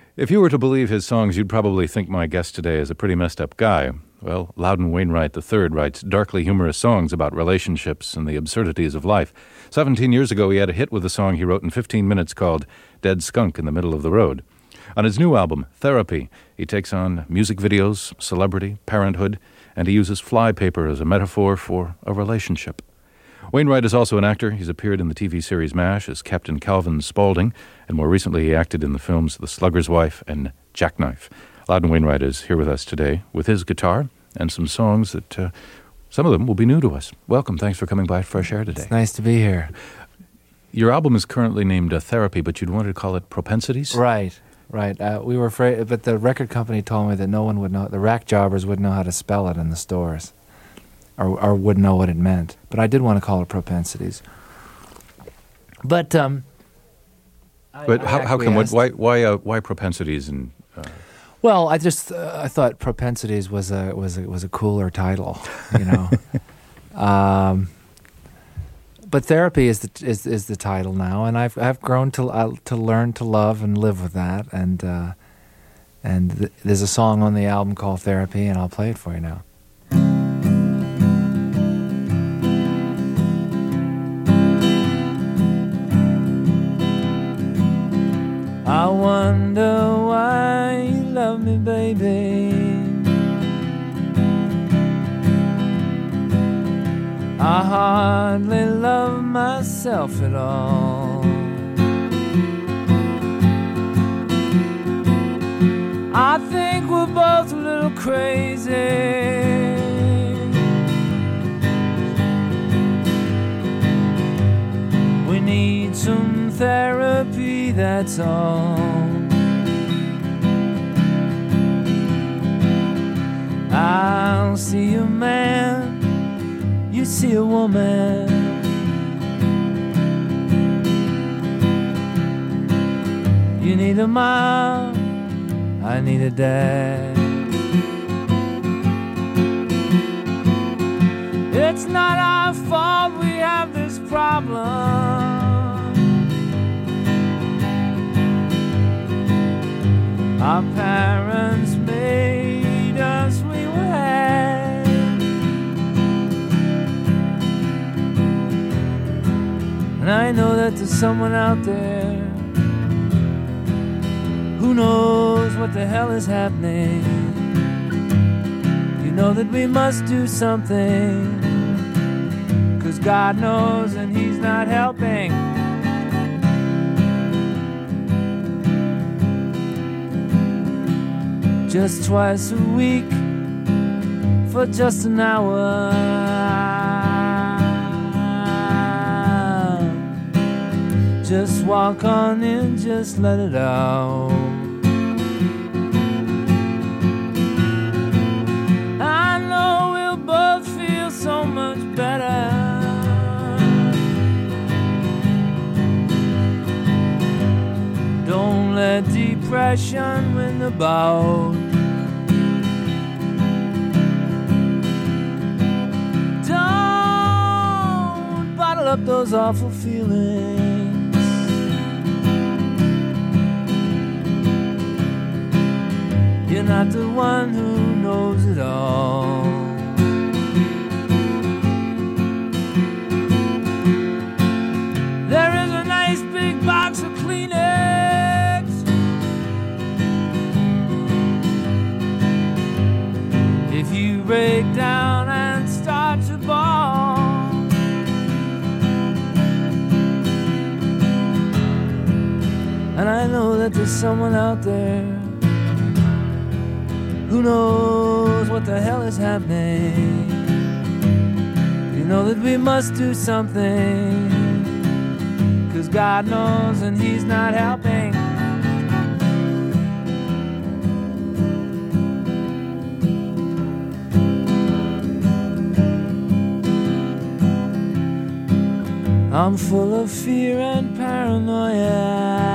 If you were to believe his songs, you'd probably think my guest today is a pretty messed up guy. Well, Loudon Wainwright III writes darkly humorous songs about relationships and the absurdities of life. 17 years ago, he had a hit with a song he wrote in 15 minutes called Dead Skunk in the Middle of the Road. On his new album, Therapy, he takes on music videos, celebrity, parenthood, and he uses flypaper as a metaphor for a relationship. Wainwright is also an actor. He's appeared in the TV series MASH as Captain Calvin Spaulding, and more recently he acted in the films The Slugger's Wife and Jackknife. Loudon Wainwright is here with us today with his guitar and some songs that some of them will be new to us. Welcome. Thanks for coming by Fresh Air today. It's nice to be here. Your album is currently named Therapy, but you'd wanted to call it Propensities? Right. We were afraid, but the record company told me that no one would know, the rack jobbers wouldn't know how to spell it in the stores. Or wouldn't know what it meant. But I did want to call it Propensities. But how come? Why Propensities? And well, I thought Propensities was a cooler title, you know. But Therapy is the title now, and I've grown to learn to love and live with that. And there's a song on the album called Therapy, and I'll play it for you now. I wonder why you love me, baby. I hardly love myself at all. I think we're both a little crazy. We need some therapy, that's all. I'll see a man, you see a woman. You need a mom, I need a dad. It's not our fault we have this problem. Our parents made us, we were had. And I know that there's someone out there who knows what the hell is happening. You know that we must do something, 'cause God knows and He's not helping. Just twice a week for just an hour, just walk on in, just let it out. I know we'll both feel so much better. Don't let depression win the bout. Don't bottle up those awful feelings. You're not the one who knows it all. There is a nice big box of Kleenex. If you break down and start to bawl, and I know that there's someone out there who knows what the hell is happening. You know that we must do something, 'cause God knows and He's not helping. I'm full of fear and paranoia.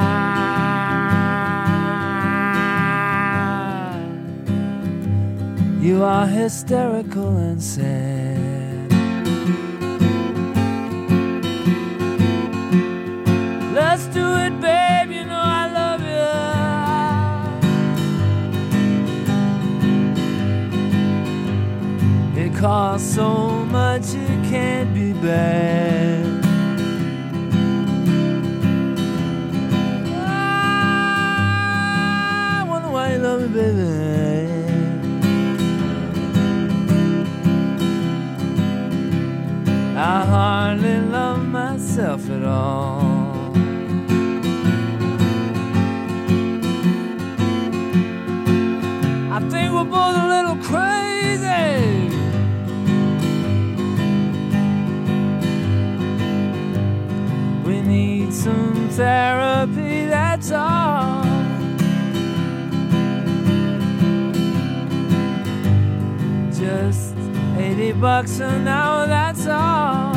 You are hysterical and sad. Let's do it, babe, you know I love you. costs so much it can't be bad. I wonder why you love me, baby. I hardly love myself at all. I think we're both a little crazy. We need some therapy, that's all. Just $80 an hour, that's all.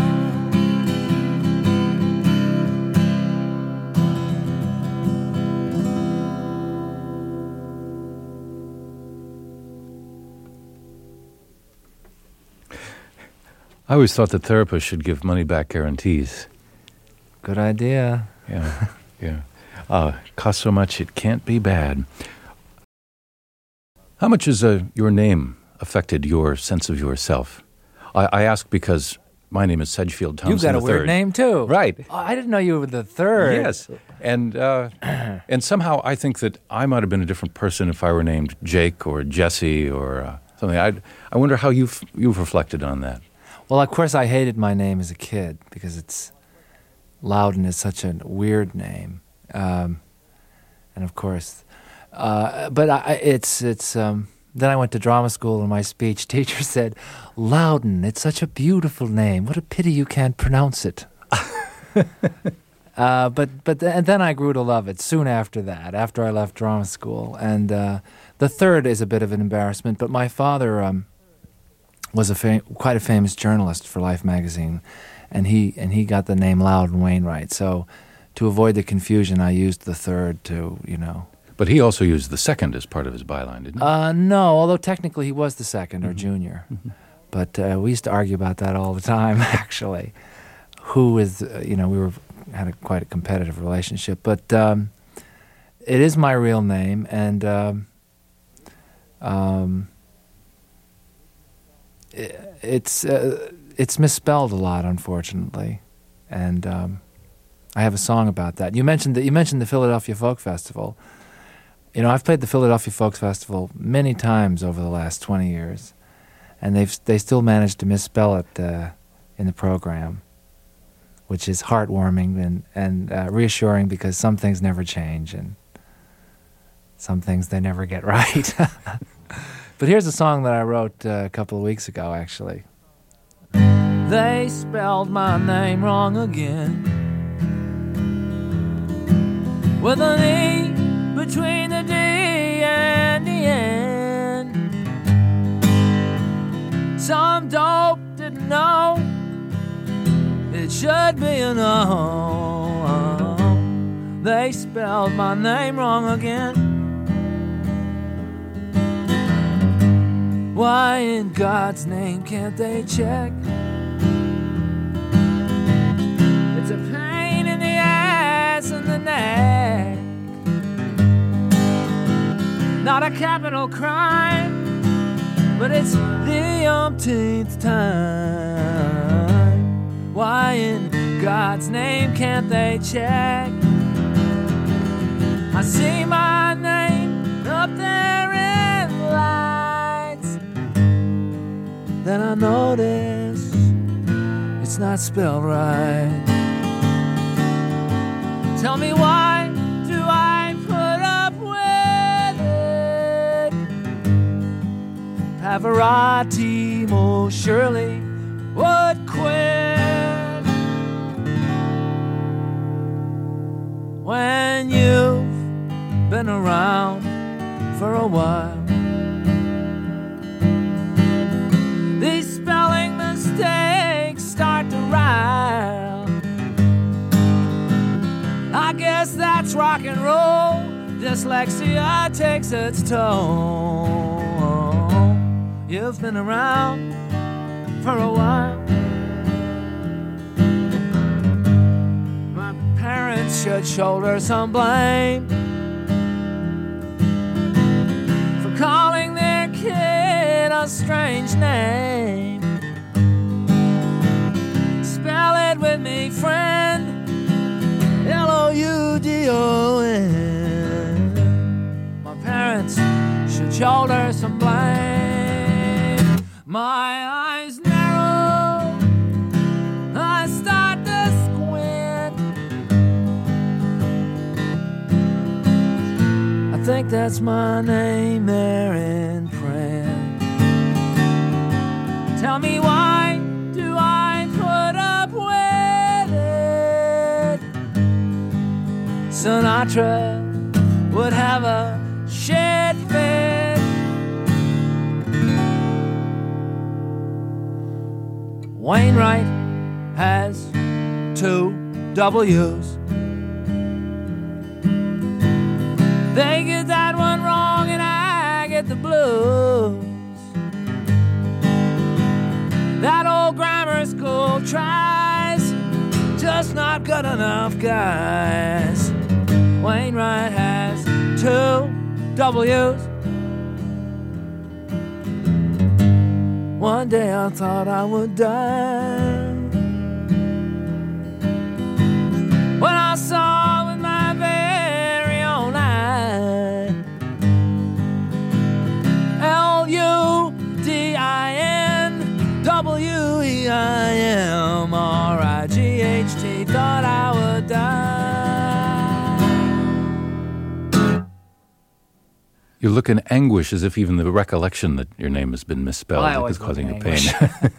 I always thought that therapists should give money-back guarantees. Good idea. Yeah, yeah. Costs so much it can't be bad. How much has your name affected your sense of yourself? I ask because my name is Sedgefield Thompson. You've got a weird name too, right? Oh, I didn't know you were the third. Yes, and somehow I think that I might have been a different person if I were named Jake or Jesse or something. I wonder how you've reflected on that. Well, of course, I hated my name as a kid because it's Loudon is such a weird name, and of course, but it's. Then I went to drama school, and my speech teacher said, "Loudon, it's such a beautiful name. What a pity you can't pronounce it." And then I grew to love it soon after that. After I left drama school, and the third is a bit of an embarrassment. But my father was quite a famous journalist for Life magazine, and he got the name Loudon Wainwright. So to avoid the confusion, I used the third to, But he also used the second as part of his byline, didn't he? No, although technically he was the second or junior. Mm-hmm. But we used to argue about that all the time, actually. Who is, we had quite a competitive relationship. But it is my real name, and it's misspelled a lot, unfortunately. And I have a song about that. You mentioned the Philadelphia Folk Festival. I've played the Philadelphia Folk Festival many times over the last 20 years, and they still managed to misspell it in the program, which is heartwarming and reassuring because some things never change and some things they never get right. But here's a song that I wrote a couple of weeks ago, actually. They spelled my name wrong again, with an E between the D and the N. Some dope didn't know it should be an O. They spelled my name wrong again. Why in God's name can't they check? It's a pain in the ass and the neck. Not a capital crime, but it's the umpteenth time. Why in God's name can't they check? I see my name up there in lights, then I notice it's not spelled right. Tell me why do I put up with it? Pavarotti most surely would quit. When you've been around for a while, these spelling mistakes start to rile. I guess that's rock and roll. Dyslexia takes its toll. You've been around for a while. My parents should shoulder some blame for calling their kid a strange name. W-W-W-N. My parents should shoulder some blame. My eyes narrow, I start to squint. I think that's my name there in print. Tell me, why do I put up with it? Sinatra would have a shit fit. Wainwright has 2 W's. They get that one wrong and I get the blues. That old grammar school tries, just not good enough, guys. Wainwright has 2 W's. One day I thought I would die when I saw with my very own eye L-U-D-I-N-W-E-I-M-R-I-G-H-T. Thought I would die. You look in anguish, as if even the recollection that your name has been misspelled is causing you pain.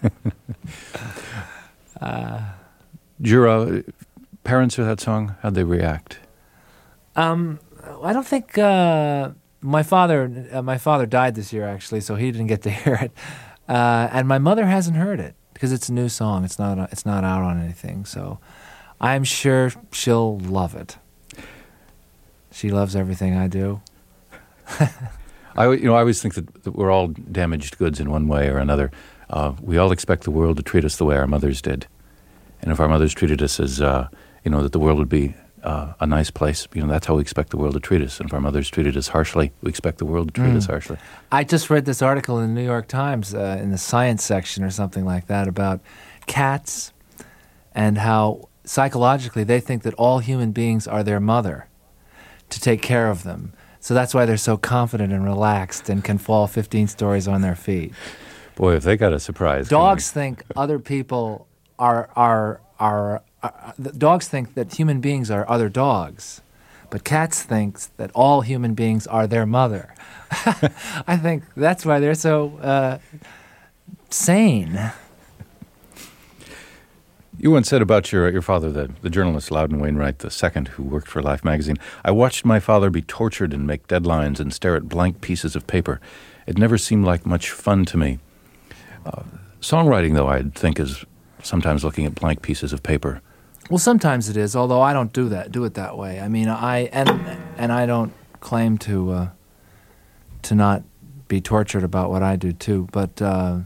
Jura, parents of that song, how'd they react? I don't think my father died this year, actually, so he didn't get to hear it, and my mother hasn't heard it because it's a new song. It's not out on anything, so I'm sure she'll love it. She loves everything I do. I always think that we're all damaged goods in one way or another. We all expect the world to treat us the way our mothers did, and if our mothers treated us as that the world would be a nice place, that's how we expect the world to treat us. And if our mothers treated us harshly, we expect the world to treat us harshly. I just read this article in the New York Times in the science section or something like that about cats and how psychologically they think that all human beings are their mother to take care of them. So that's why they're so confident and relaxed and can fall 15 stories on their feet. Boy, if they got a surprise. Dogs think other people dogs think that human beings are other dogs, but cats think that all human beings are their mother. I think that's why they're so sane. You once said about your father, the journalist Loudon Wainwright II, who worked for Life magazine, "I watched my father be tortured and make deadlines and stare at blank pieces of paper. It never seemed like much fun to me." Songwriting, though, I think is sometimes looking at blank pieces of paper. Well, sometimes it is, although I don't do it that way. I mean, I don't claim to not be tortured about what I do too. But the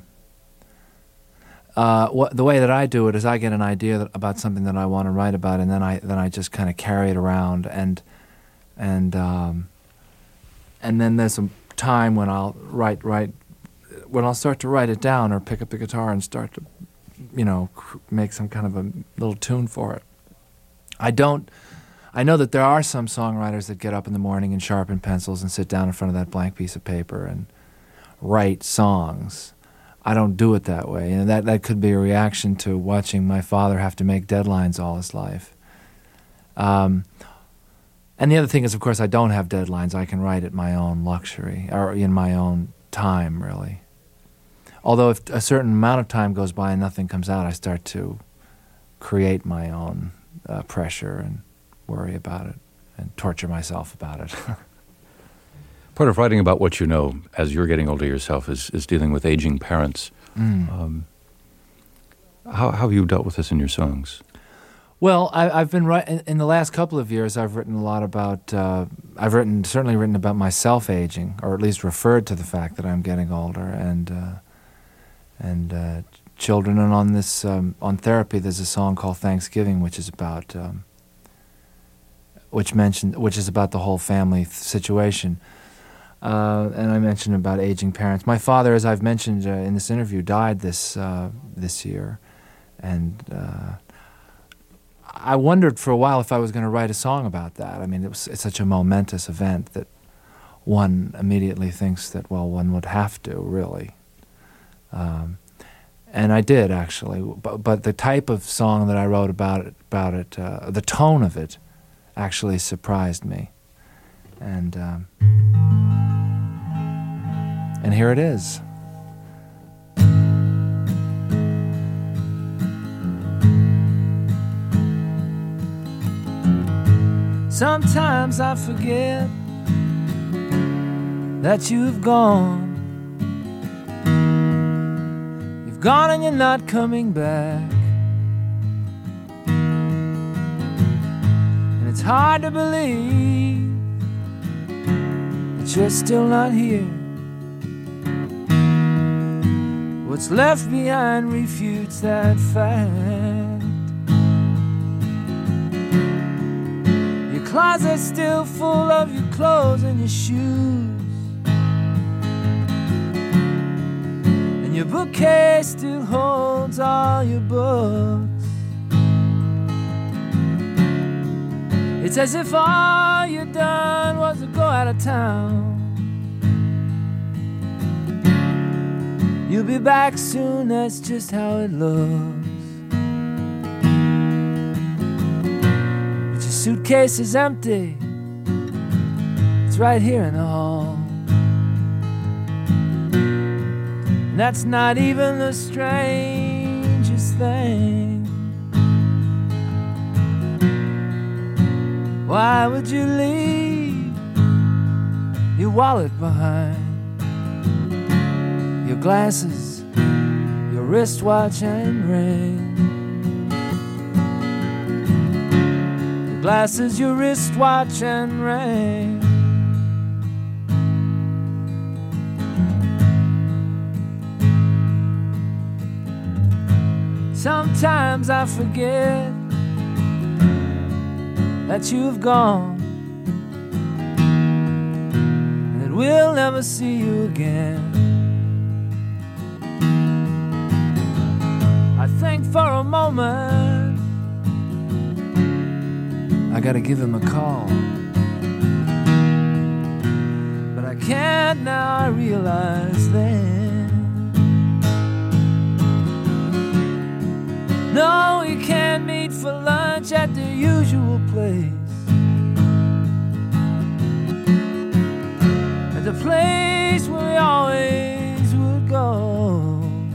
way that I do it is I get an idea about something that I want to write about, and then I just kind of carry it around, and then there's a time when I'll when I'll start to write it down or pick up the guitar and start to make some kind of a little tune for it. I know that there are some songwriters that get up in the morning and sharpen pencils and sit down in front of that blank piece of paper and write songs. I don't do it that way, and that could be a reaction to watching my father have to make deadlines all his life. And the other thing is, of course, I don't have deadlines. I can write at my own luxury, or in my own time, really. Although if a certain amount of time goes by and nothing comes out, I start to create my own pressure and worry about it and torture myself about it. Part of writing about what you know as you're getting older yourself is dealing with aging parents. How have you dealt with this in your songs? Well, I've been in the last couple of years. I've written a lot about. I've certainly written about myself aging, or at least referred to the fact that I'm getting older, and children. And on this on Therapy, there's a song called Thanksgiving, which is about which is about the whole family situation. And I mentioned about aging parents. My father, as I've mentioned in this interview, died this year, and I wondered for a while if I was going to write a song about that. I mean, it's such a momentous event that one immediately thinks that, well, one would have to, really. And I did, actually. But the type of song that I wrote about it, the tone of it, actually surprised me. And here it is. Sometimes I forget that you've gone. You've gone and you're not coming back. And it's hard to believe that you're still not here. What's left behind refutes that fact. Your closet's still full of your clothes and your shoes, and your bookcase still holds all your books. It's as if all you done was to go out of town. You'll be back soon, that's just how it looks. But your suitcase is empty. It's right here in the hall. And that's not even the strangest thing. Why would you leave your wallet behind? Your glasses, your wristwatch and ring. Your glasses, your wristwatch and ring. Sometimes I forget that you've gone, and that we'll never see you again. I think for a moment I gotta give him a call, but I can't now, I realize then. No, we can't meet for lunch at the usual place, at the place where we always would go.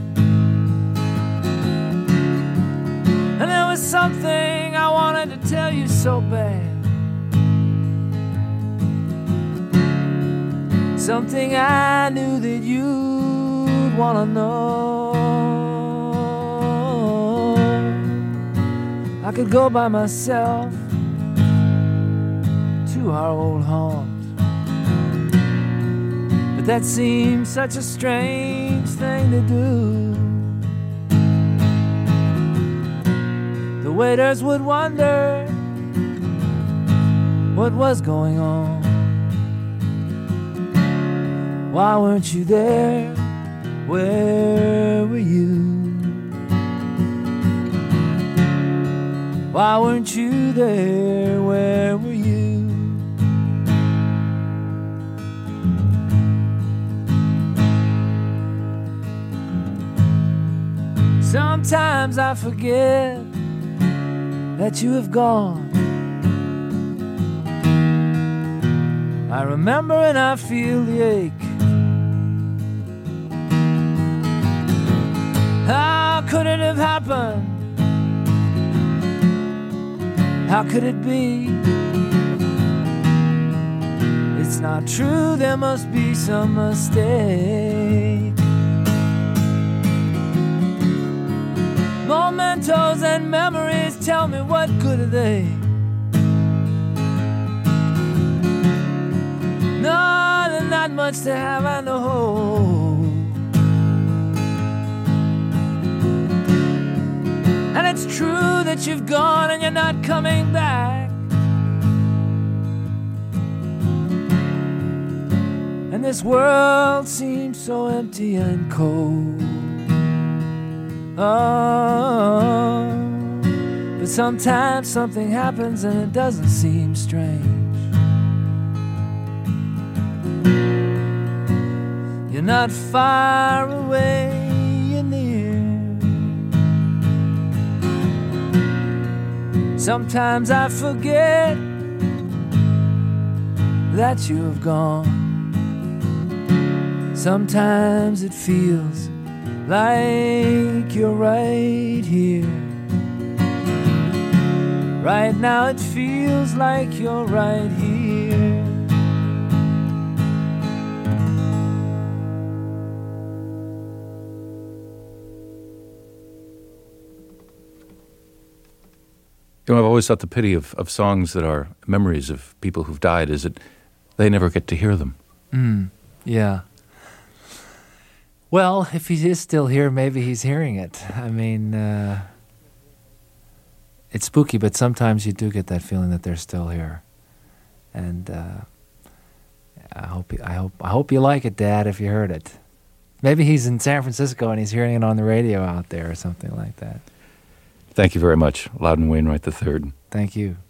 And there was something I wanted to tell you so bad, something I knew that you'd want to know. I could go by myself to our old haunt, but that seemed such a strange thing to do. The waiters would wonder what was going on. Why weren't you there? Where were you? Why weren't you there? Where were you? Sometimes I forget that you have gone. I remember and I feel the ache. How could it have happened? How could it be? It's not true, there must be some mistake. Mementos and memories, tell me what good are they? No, they're not much to have, I know. And it's true that you've gone and you're not coming back. And this world seems so empty and cold. Oh, But sometimes something happens and it doesn't seem strange. You're not far away, you're near. Sometimes I forget that you have gone. Sometimes it feels like you're right here. Right now it feels like you're right here. You know, I've always thought the pity of songs that are memories of people who've died is that they never get to hear them. Yeah. Well, if he is still here, maybe he's hearing it. I mean, it's spooky, but sometimes you do get that feeling that they're still here. And I hope you like it, Dad, if you heard it. Maybe he's in San Francisco and he's hearing it on the radio out there or something like that. Thank you very much, Loudon Wainwright III. Thank you.